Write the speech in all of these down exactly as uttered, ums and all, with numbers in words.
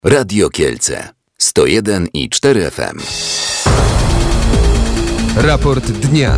Radio Kielce sto jeden i cztery F M. Raport dnia.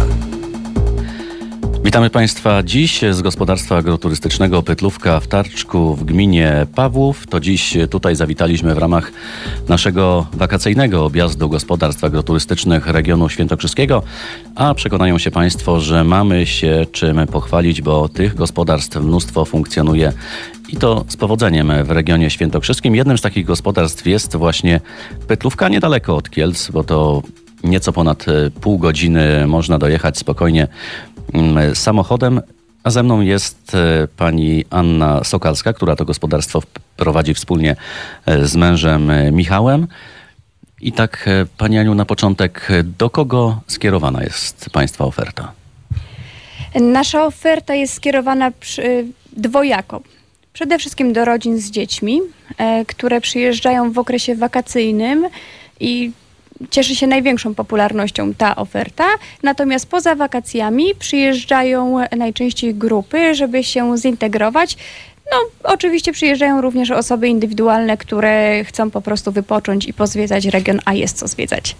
Witamy Państwa dziś z gospodarstwa agroturystycznego Pytlówka w Tarczku w gminie Pawłów. To dziś tutaj zawitaliśmy w ramach naszego wakacyjnego objazdu gospodarstw agroturystycznych regionu świętokrzyskiego, a przekonają się Państwo, że mamy się czym pochwalić, bo tych gospodarstw mnóstwo funkcjonuje i to z powodzeniem w regionie świętokrzyskim. Jednym z takich gospodarstw jest właśnie Pytlówka, niedaleko od Kielc, bo to nieco ponad pół godziny można dojechać spokojnie samochodem, a ze mną jest pani Anna Sokalska, która to gospodarstwo prowadzi wspólnie z mężem Michałem. I tak, pani Aniu, na początek, do kogo skierowana jest państwa oferta? Nasza oferta jest skierowana przy, dwojako. Przede wszystkim do rodzin z dziećmi, e, które przyjeżdżają w okresie wakacyjnym i cieszy się największą popularnością ta oferta. Natomiast poza wakacjami przyjeżdżają najczęściej grupy, żeby się zintegrować. No, oczywiście przyjeżdżają również osoby indywidualne, które chcą po prostu wypocząć i pozwiedzać region, a jest co zwiedzać.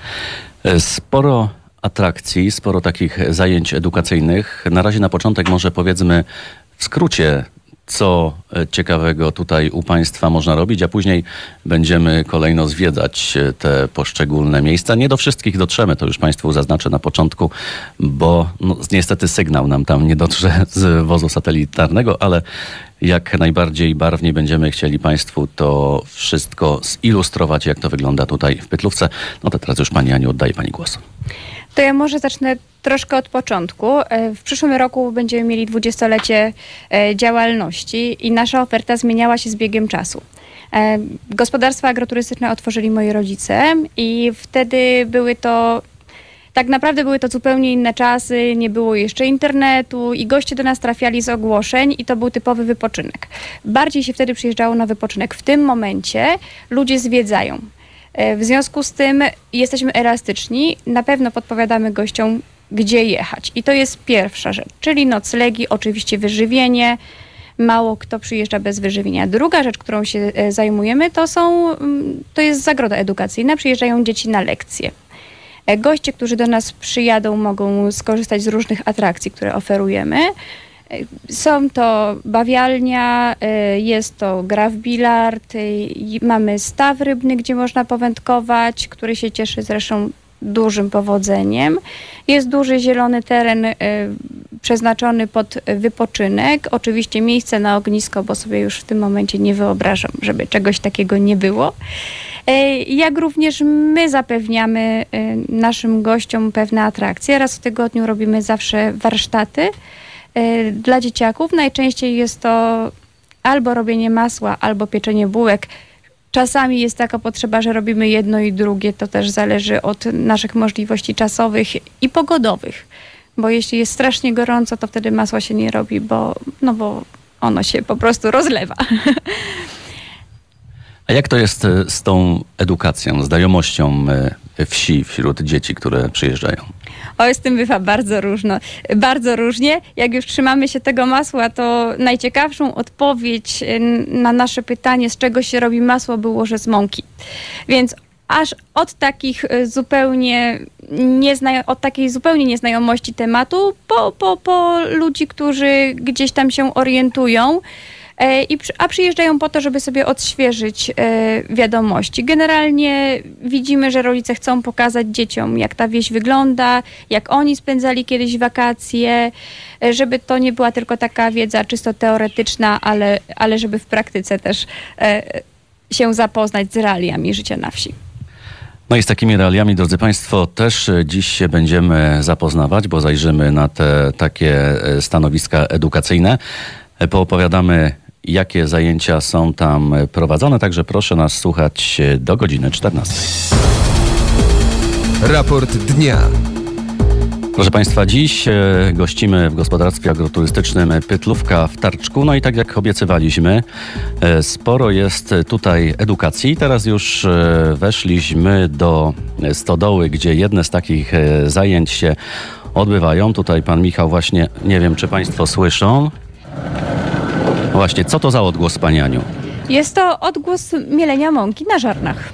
Sporo atrakcji, sporo takich zajęć edukacyjnych. Na razie na początek może powiedzmy w skrócie, co ciekawego tutaj u Państwa można robić, a później będziemy kolejno zwiedzać te poszczególne miejsca. Nie do wszystkich dotrzemy, to już Państwu zaznaczę na początku, bo no, niestety sygnał nam tam nie dotrze z wozu satelitarnego, ale jak najbardziej barwnie będziemy chcieli Państwu to wszystko zilustrować, jak to wygląda tutaj w Pytlówce. No to teraz już Pani Aniu, oddaję Pani głos. To ja może zacznę troszkę od początku. W przyszłym roku będziemy mieli dwudziestolecie działalności i nasza oferta zmieniała się z biegiem czasu. Gospodarstwa agroturystyczne otworzyli moi rodzice i wtedy były to, tak naprawdę były to zupełnie inne czasy, nie było jeszcze internetu i goście do nas trafiali z ogłoszeń i to był typowy wypoczynek. Bardziej się wtedy przyjeżdżało na wypoczynek. W tym momencie ludzie zwiedzają. W związku z tym jesteśmy elastyczni, na pewno podpowiadamy gościom, gdzie jechać. I to jest pierwsza rzecz, czyli noclegi, oczywiście wyżywienie. Mało kto przyjeżdża bez wyżywienia. Druga rzecz, którą się zajmujemy, to są, to jest zagroda edukacyjna. Przyjeżdżają dzieci na lekcje. Goście, którzy do nas przyjadą, mogą skorzystać z różnych atrakcji, które oferujemy. Są to bawialnia, jest to gra w bilard, mamy staw rybny, gdzie można powędkować, który się cieszy zresztą dużym powodzeniem. Jest duży zielony teren przeznaczony pod wypoczynek. Oczywiście miejsce na ognisko, bo sobie już w tym momencie nie wyobrażam, żeby czegoś takiego nie było. Jak również my zapewniamy naszym gościom pewne atrakcje. Raz w tygodniu robimy zawsze warsztaty dla dzieciaków. Najczęściej jest to albo robienie masła, albo pieczenie bułek. Czasami jest taka potrzeba, że robimy jedno i drugie. To też zależy od naszych możliwości czasowych i pogodowych. Bo jeśli jest strasznie gorąco, to wtedy masła się nie robi, bo, no bo ono się po prostu rozlewa. A jak to jest z tą edukacją, znajomością wsi wśród dzieci, które przyjeżdżają? O, z tym bywa bardzo różno, bardzo różnie. Jak już trzymamy się tego masła, to najciekawszą odpowiedź na nasze pytanie, z czego się robi masło, było, że z mąki. Więc aż od takich zupełnie niezna- od takiej zupełnie nieznajomości tematu, po, po, po ludzi, którzy gdzieś tam się orientują, I, a przyjeżdżają po to, żeby sobie odświeżyć e, wiadomości. Generalnie widzimy, że rodzice chcą pokazać dzieciom, jak ta wieś wygląda, jak oni spędzali kiedyś wakacje, e, żeby to nie była tylko taka wiedza czysto teoretyczna, ale, ale żeby w praktyce też e, się zapoznać z realiami życia na wsi. No i z takimi realiami, drodzy Państwo, też dziś się będziemy zapoznawać, bo zajrzymy na te takie stanowiska edukacyjne. Poopowiadamy, jakie zajęcia są tam prowadzone, także proszę nas słuchać do godziny czternastej. Raport dnia. Proszę Państwa, dziś gościmy w gospodarstwie agroturystycznym Pytlówka w Tarczku. No i tak jak obiecywaliśmy, sporo jest tutaj edukacji. Teraz już weszliśmy do stodoły, gdzie jedne z takich zajęć się odbywają. Tutaj pan Michał właśnie, nie wiem czy Państwo słyszą. Właśnie, co to za odgłos, Pani Aniu? Jest to odgłos mielenia mąki na żarnach.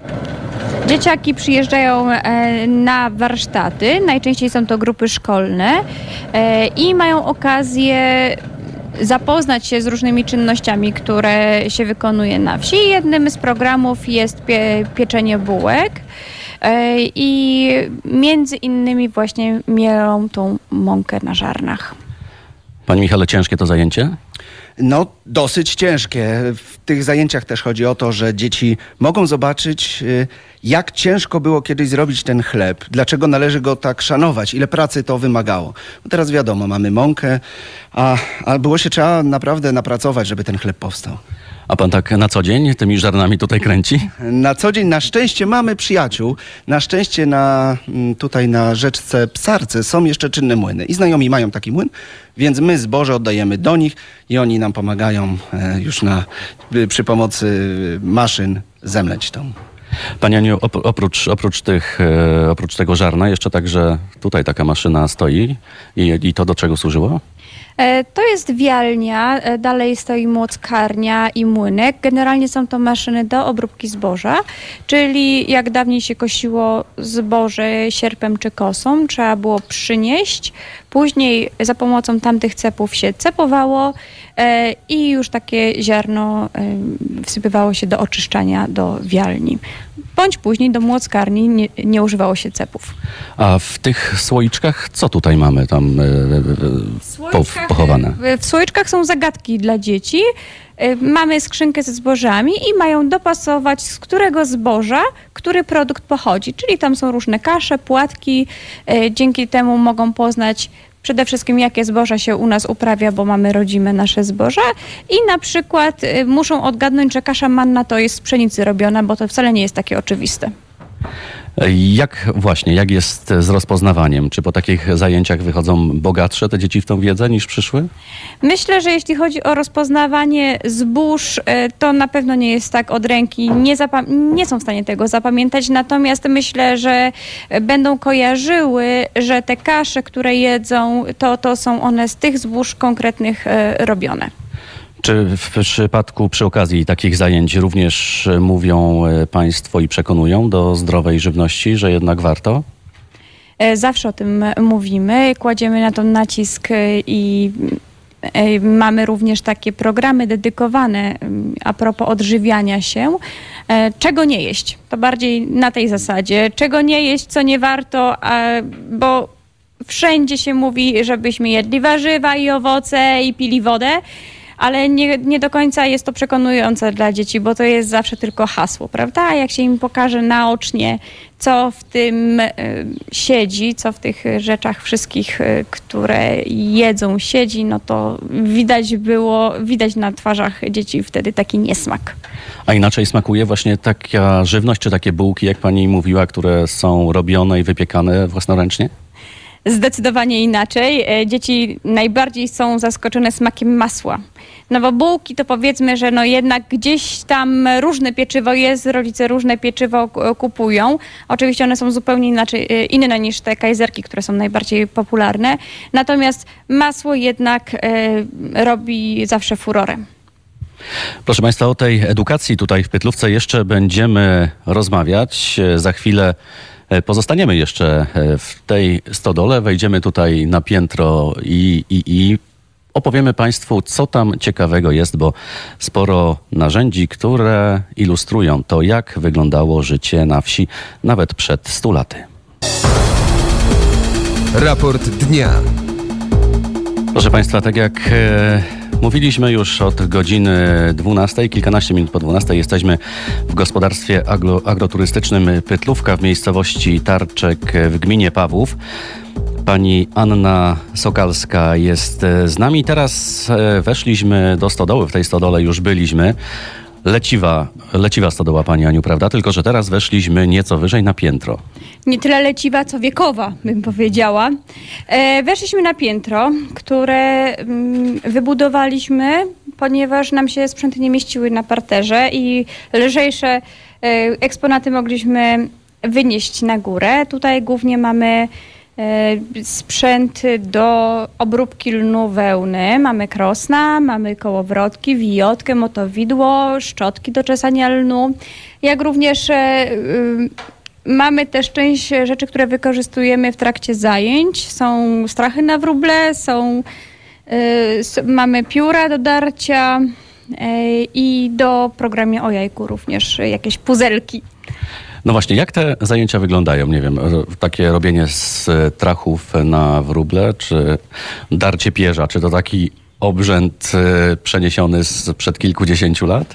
Dzieciaki przyjeżdżają e, na warsztaty, najczęściej są to grupy szkolne e, i mają okazję zapoznać się z różnymi czynnościami, które się wykonuje na wsi. Jednym z programów jest pie, pieczenie bułek e, i między innymi właśnie mielą tą mąkę na żarnach. Panie Michale, ciężkie to zajęcie? No, dosyć ciężkie. W tych zajęciach też chodzi o to, że dzieci mogą zobaczyć, y, jak ciężko było kiedyś zrobić ten chleb, dlaczego należy go tak szanować, ile pracy to wymagało. Bo teraz wiadomo, mamy mąkę, a, a było się trzeba naprawdę napracować, żeby ten chleb powstał. A pan tak na co dzień tymi żarnami tutaj kręci? Na co dzień na szczęście mamy przyjaciół. Na szczęście na, tutaj na rzeczce Psarce są jeszcze czynne młyny. I znajomi mają taki młyn, więc my zboże oddajemy do nich i oni nam pomagają już na, przy pomocy maszyn zemleć tą. Pani Aniu, oprócz, oprócz, tych, oprócz tego żarna jeszcze także tutaj taka maszyna stoi i, i to do czego służyło? To jest wialnia, dalej stoi młockarnia i młynek. Generalnie są to maszyny do obróbki zboża, czyli jak dawniej się kosiło zboże sierpem czy kosą, trzeba było przynieść, później za pomocą tamtych cepów się cepowało i już takie ziarno wsypywało się do oczyszczania do wialni. Bądź później do młockarni nie, nie używało się cepów. A w tych słoiczkach co tutaj mamy tam po, pochowane? W słoiczkach są zagadki dla dzieci. Mamy skrzynkę ze zbożami i mają dopasować, z którego zboża, który produkt pochodzi. Czyli tam są różne kasze, płatki. Dzięki temu mogą poznać przede wszystkim, jakie zboża się u nas uprawia, bo mamy rodzime nasze zboża i na przykład y, muszą odgadnąć, że kasza manna to jest z pszenicy robiona, bo to wcale nie jest takie oczywiste. Jak właśnie, jak jest z rozpoznawaniem? Czy po takich zajęciach wychodzą bogatsze te dzieci w tą wiedzę niż przyszły? Myślę, że jeśli chodzi o rozpoznawanie zbóż, to na pewno nie jest tak od ręki. Nie, zapam- nie są w stanie tego zapamiętać, natomiast myślę, że będą kojarzyły, że te kasze, które jedzą, to, to są one z tych zbóż konkretnych robione. Czy w przypadku, przy okazji takich zajęć również mówią państwo i przekonują do zdrowej żywności, że jednak warto? Zawsze o tym mówimy, kładziemy na to nacisk i mamy również takie programy dedykowane a propos odżywiania się. Czego nie jeść? To bardziej na tej zasadzie. Czego nie jeść, co nie warto, bo wszędzie się mówi, żebyśmy jedli warzywa i owoce i pili wodę. Ale nie, nie do końca jest to przekonujące dla dzieci, bo to jest zawsze tylko hasło, prawda? A jak się im pokaże naocznie, co w tym y, siedzi, co w tych rzeczach wszystkich, y, które jedzą, siedzi, no to widać było, widać na twarzach dzieci wtedy taki niesmak. A inaczej smakuje właśnie taka żywność, czy takie bułki, jak pani mówiła, które są robione i wypiekane własnoręcznie? Zdecydowanie inaczej. Dzieci najbardziej są zaskoczone smakiem masła. No bo bułki to powiedzmy, że no jednak gdzieś tam różne pieczywo jest, rodzice różne pieczywo kupują. Oczywiście one są zupełnie inaczej, inne niż te kajzerki, które są najbardziej popularne. Natomiast masło jednak e, robi zawsze furorę. Proszę państwa, o tej edukacji tutaj w Pytlówce jeszcze będziemy rozmawiać. Za chwilę pozostaniemy jeszcze w tej stodole, wejdziemy tutaj na piętro i, i, i opowiemy państwu, co tam ciekawego jest, bo sporo narzędzi, które ilustrują to, jak wyglądało życie na wsi nawet przed stu laty. Raport dnia. Proszę państwa, tak jak e, mówiliśmy już od godziny dwunastej, kilkanaście minut po dwunastej, jesteśmy w gospodarstwie agro, agroturystycznym Pytlówka w miejscowości Tarczek w gminie Pawłów. Pani Anna Sokalska jest z nami. Teraz e, weszliśmy do stodoły, w tej stodole już byliśmy. Leciwa, leciwa stodoła, pani Aniu, prawda? Tylko że teraz weszliśmy nieco wyżej na piętro. Nie tyle leciwa, co wiekowa, bym powiedziała. E, weszliśmy na piętro, które mm, wybudowaliśmy, ponieważ nam się sprzęty nie mieściły na parterze i lżejsze e, eksponaty mogliśmy wynieść na górę. Tutaj głównie mamy sprzęt do obróbki lnu wełny. Mamy krosna, mamy kołowrotki, wijotkę, motowidło, szczotki do czesania lnu, jak również mamy też część rzeczy, które wykorzystujemy w trakcie zajęć. Są strachy na wróble, są, y, mamy pióra do darcia y, i do programie o jajku również jakieś puzelki. No właśnie, jak te zajęcia wyglądają? Nie wiem, takie robienie z trachów na wróble, czy darcie pierza, czy to taki obrzęd y, przeniesiony sprzed kilkudziesięciu lat?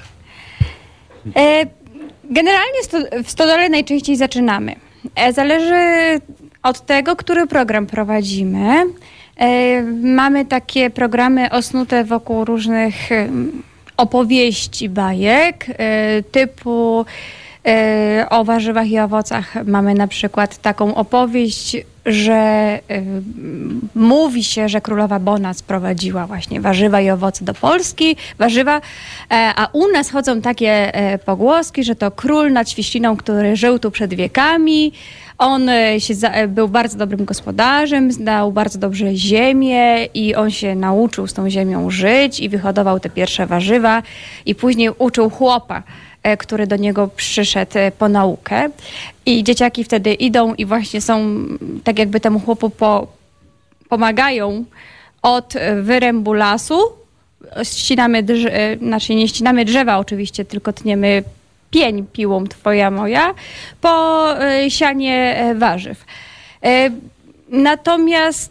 E, Generalnie sto, w stodole najczęściej zaczynamy. E, zależy od tego, który program prowadzimy. E, mamy takie programy osnute wokół różnych e, opowieści, bajek, e, typu e, o warzywach i owocach. Mamy na przykład taką opowieść, że y, mówi się, że królowa Bona sprowadziła właśnie warzywa i owoce do Polski, warzywa, e, a u nas chodzą takie e, pogłoski, że to król nad Świśliną, który żył tu przed wiekami. On e, się za, e, był bardzo dobrym gospodarzem, znał bardzo dobrze ziemię i on się nauczył z tą ziemią żyć i wyhodował te pierwsze warzywa i później uczył chłopa, który do niego przyszedł po naukę. I dzieciaki wtedy idą i właśnie są, tak jakby temu chłopu po, pomagają od wyrębu lasu. Ścinamy, drze- znaczy nie ścinamy drzewa oczywiście, tylko tniemy pień piłą twoja moja, po sianie warzyw. Natomiast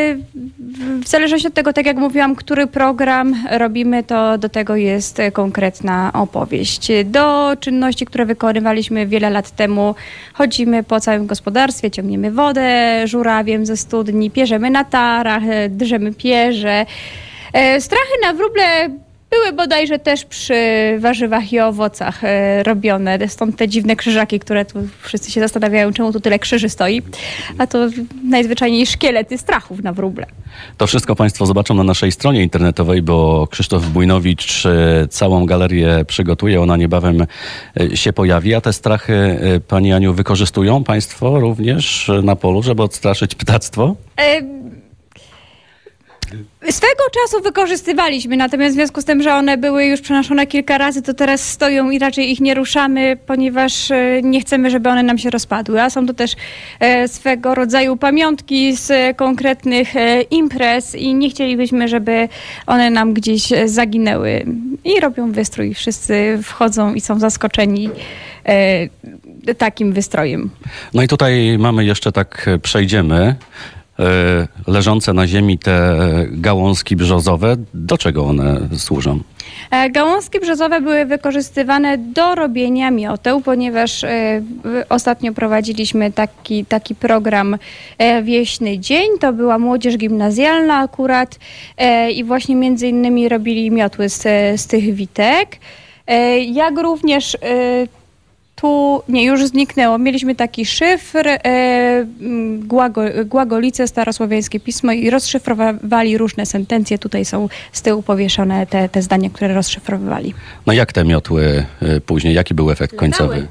w zależności od tego, tak jak mówiłam, który program robimy, to do tego jest konkretna opowieść. Do czynności, które wykonywaliśmy wiele lat temu, chodzimy po całym gospodarstwie, ciągniemy wodę żurawiem ze studni, pierzemy na tarach, drzemy pierze. Strachy na wróble były bodajże też przy warzywach i owocach e, robione. Stąd te dziwne krzyżaki, które tu wszyscy się zastanawiają, czemu tu tyle krzyży stoi. A to najzwyczajniej szkielety strachów na wróble. To wszystko Państwo zobaczą na naszej stronie internetowej, bo Krzysztof Bujnowicz e, całą galerię przygotuje. Ona niebawem e, się pojawi. A te strachy, e, Pani Aniu, wykorzystują Państwo również na polu, żeby odstraszyć ptactwo? E, Swego czasu wykorzystywaliśmy, natomiast w związku z tym, że one były już przenoszone kilka razy, to teraz stoją i raczej ich nie ruszamy, ponieważ nie chcemy, żeby one nam się rozpadły. A są to też swego rodzaju pamiątki z konkretnych imprez i nie chcielibyśmy, żeby one nam gdzieś zaginęły. I robią wystrój. Wszyscy wchodzą i są zaskoczeni takim wystrojem. No i tutaj mamy jeszcze, tak przejdziemy, leżące na ziemi te gałązki brzozowe. Do czego one służą? Gałązki brzozowe były wykorzystywane do robienia mioteł, ponieważ e, ostatnio prowadziliśmy taki, taki program e, Wieśny Dzień. To była młodzież gimnazjalna akurat e, i właśnie między innymi robili miotły z, z tych witek. E, jak również e, tu, nie, już zniknęło. Mieliśmy taki szyfr, e, głago, Głagolice, starosłowiańskie pismo i rozszyfrowali różne sentencje. Tutaj są z tyłu powieszone te, te zdania, które rozszyfrowywali. No jak te miotły y, później? Jaki był efekt końcowy?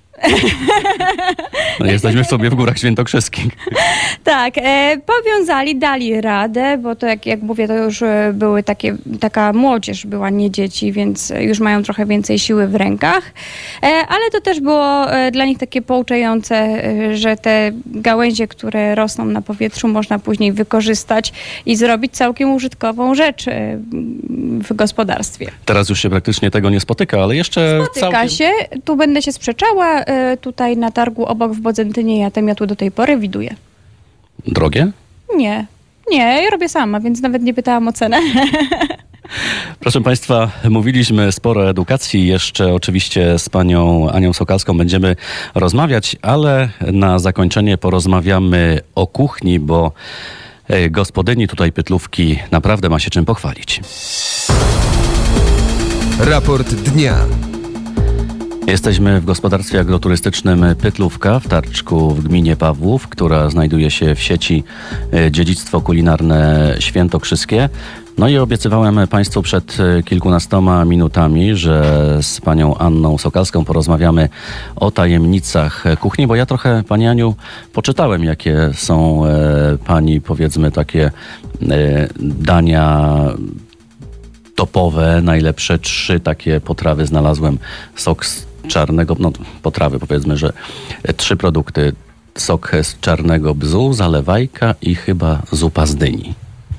No, jesteśmy w sobie w Górach Świętokrzyskich. Tak, e, powiązali, dali radę, bo to jak, jak mówię, to już były takie, taka młodzież była, nie dzieci, więc już mają trochę więcej siły w rękach, e, ale to też było e, dla nich takie pouczające, e, że te gałęzie, które rosną na powietrzu, można później wykorzystać i zrobić całkiem użytkową rzecz e, w gospodarstwie. Teraz już się praktycznie tego nie spotyka, ale jeszcze Spotyka całkiem... się, tu będę się sprzeczała, e, tutaj na targu obok w Bodzentynie ja te miotły do tej pory widuję. Drogie? Nie, nie, ja robię sama, więc nawet nie pytałam o cenę. Proszę Państwa, mówiliśmy sporo o edukacji. Jeszcze oczywiście z panią Anią Sokalską będziemy rozmawiać, ale na zakończenie porozmawiamy o kuchni, bo gospodyni tutaj Pytlówki naprawdę ma się czym pochwalić. Raport dnia. Jesteśmy w gospodarstwie agroturystycznym Pytlówka w Tarczku w gminie Pawłów, która znajduje się w sieci e, Dziedzictwo Kulinarne Świętokrzyskie. No i obiecywałem Państwu przed e, kilkunastoma minutami, że z panią Anną Sokalską porozmawiamy o tajemnicach kuchni, bo ja trochę, pani Aniu, poczytałem, jakie są e, pani, powiedzmy, takie e, dania topowe, najlepsze trzy takie potrawy znalazłem. Sok z czarnego, no potrawy powiedzmy, że trzy produkty. Sok z czarnego bzu, zalewajka i chyba zupa z dyni.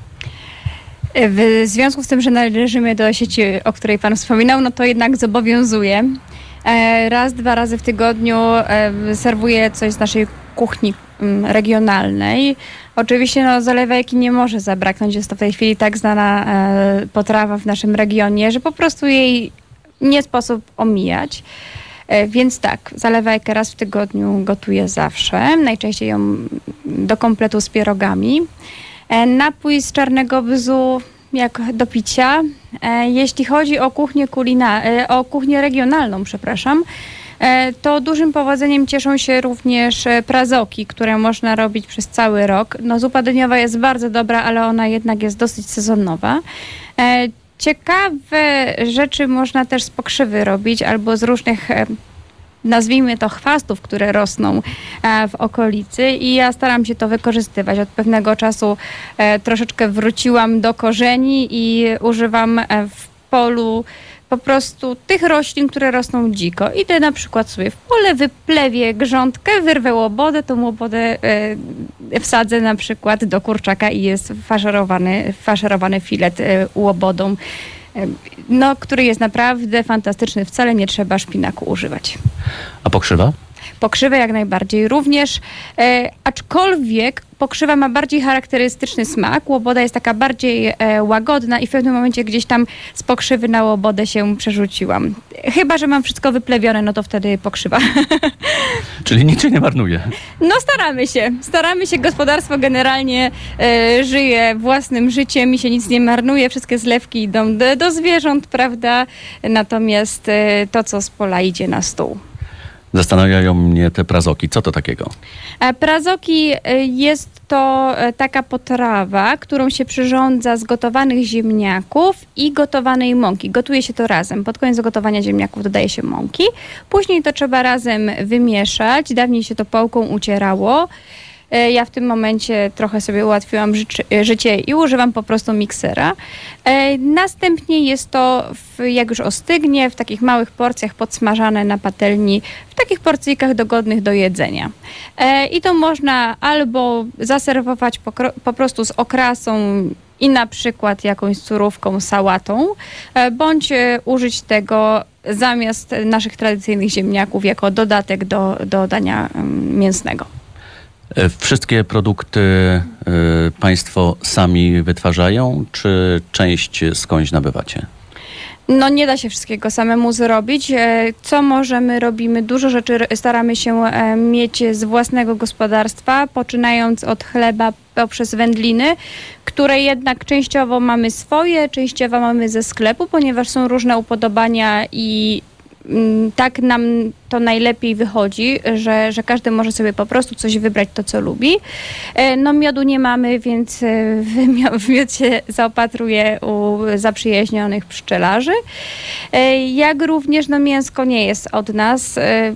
W związku z tym, że należymy do sieci, o której pan wspominał, no to jednak zobowiązuje. Raz, dwa razy w tygodniu serwuję coś z naszej kuchni regionalnej. Oczywiście no, zalewajki nie może zabraknąć. Jest to w tej chwili tak znana e, potrawa w naszym regionie, że po prostu jej nie sposób omijać. E, więc tak, zalewajkę raz w tygodniu gotuję zawsze. Najczęściej ją do kompletu z pierogami. E, napój z czarnego bzu jak do picia. E, jeśli chodzi o kuchnię, kulina- e, o kuchnię regionalną, przepraszam, to dużym powodzeniem cieszą się również prazoki, które można robić przez cały rok. No, zupa dyniowa jest bardzo dobra, ale ona jednak jest dosyć sezonowa. Ciekawe rzeczy można też z pokrzywy robić albo z różnych, nazwijmy to, chwastów, które rosną w okolicy i ja staram się to wykorzystywać. Od pewnego czasu troszeczkę wróciłam do korzeni i używam w polu po prostu tych roślin, które rosną dziko. Idę na przykład sobie w pole, wyplewię grządkę, wyrwę łobodę, tą łobodę e, wsadzę na przykład do kurczaka i jest faszerowany, faszerowany filet e, łobodą, e, no, który jest naprawdę fantastyczny. Wcale nie trzeba szpinaku używać. A pokrzywa? Pokrzywę jak najbardziej również, e, aczkolwiek pokrzywa ma bardziej charakterystyczny smak. Łoboda jest taka bardziej e, łagodna i w pewnym momencie gdzieś tam z pokrzywy na łobodę się przerzuciłam. Chyba że mam wszystko wyplewione, no to wtedy pokrzywa. Czyli nic się nie marnuje. No staramy się. Staramy się. Gospodarstwo generalnie e, żyje własnym życiem i się nic nie marnuje. Wszystkie zlewki idą do, do zwierząt, prawda? Natomiast e, to, co z pola, idzie na stół. Zastanawiają mnie te prazoki. Co to takiego? Prazoki jest to taka potrawa, którą się przyrządza z gotowanych ziemniaków i gotowanej mąki. Gotuje się to razem. Pod koniec gotowania ziemniaków dodaje się mąki. Później to trzeba razem wymieszać. Dawniej się to pałką ucierało. Ja w tym momencie trochę sobie ułatwiłam życie, życie i używam po prostu miksera. Następnie jest to, w, jak już ostygnie, w takich małych porcjach podsmażane na patelni, w takich porcyjkach dogodnych do jedzenia. I to można albo zaserwować po, po prostu z okrasą i na przykład jakąś surówką, sałatą, bądź użyć tego zamiast naszych tradycyjnych ziemniaków jako dodatek do, do dania mięsnego. Wszystkie produkty y, państwo sami wytwarzają, czy część skądś nabywacie? No nie da się wszystkiego samemu zrobić. Co możemy, robimy. Dużo rzeczy staramy się mieć z własnego gospodarstwa, poczynając od chleba poprzez wędliny, które jednak częściowo mamy swoje, częściowo mamy ze sklepu, ponieważ są różne upodobania i tak nam to najlepiej wychodzi, że, że każdy może sobie po prostu coś wybrać, to co lubi. No miodu nie mamy, więc w miód się zaopatruję u zaprzyjaźnionych pszczelarzy. Jak również no mięsko nie jest od nas.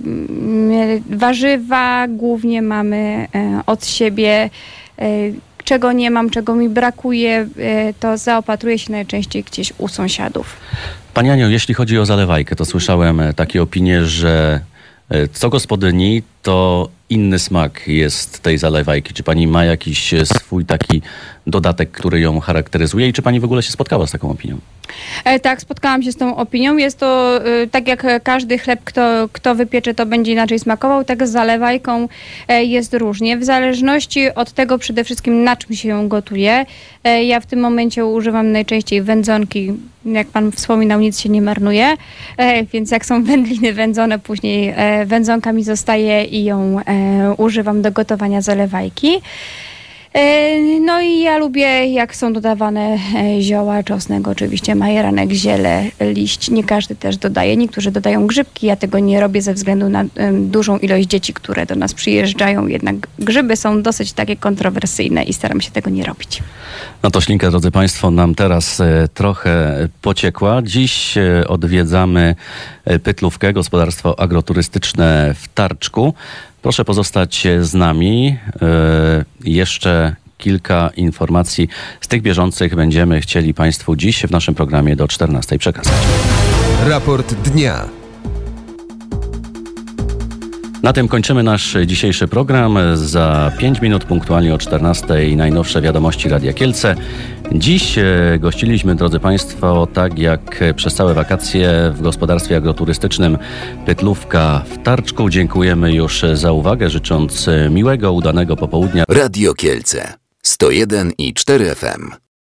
Warzywa głównie mamy od siebie. Czego nie mam, czego mi brakuje, to zaopatruję się najczęściej gdzieś u sąsiadów. Pani Aniu, jeśli chodzi o zalewajkę, to słyszałem takie opinie, że co gospodyni, to inny smak jest tej zalewajki. Czy pani ma jakiś swój taki dodatek, który ją charakteryzuje i czy pani w ogóle się spotkała z taką opinią? E, tak, spotkałam się z tą opinią. Jest to e, tak jak każdy chleb, kto, kto wypiecze, to będzie inaczej smakował. Tak z zalewajką e, jest różnie. W zależności od tego przede wszystkim, na czym się ją gotuje. E, ja w tym momencie używam najczęściej wędzonki. Jak pan wspominał, nic się nie marnuje. E, więc jak są wędliny wędzone, później e, wędzonka mi zostaje i ją e, używam do gotowania zalewajki. E, No i ja lubię, jak są dodawane e, zioła, czosnek, oczywiście majeranek, ziele, liść. Nie każdy też dodaje. Niektórzy dodają grzybki. Ja tego nie robię ze względu na em, dużą ilość dzieci, które do nas przyjeżdżają. Jednak grzyby są dosyć takie kontrowersyjne i staram się tego nie robić. No to ślinka, drodzy Państwo, nam teraz e, trochę pociekła. Dziś e, odwiedzamy e, Pytlówkę, gospodarstwo agroturystyczne w Tarczku. Proszę pozostać z nami. E, jeszcze kilka informacji z tych bieżących będziemy chcieli Państwu dziś w naszym programie do czternastej przekazać. Raport dnia. Na tym kończymy nasz dzisiejszy program. Za pięć minut punktualnie o czternastej najnowsze wiadomości Radia Kielce. Dziś e, gościliśmy, drodzy Państwo, tak jak przez całe wakacje w gospodarstwie agroturystycznym Pytlówka w Tarczku. Dziękujemy już za uwagę, życząc miłego, udanego popołudnia. Radio Kielce sto jeden i cztery F M.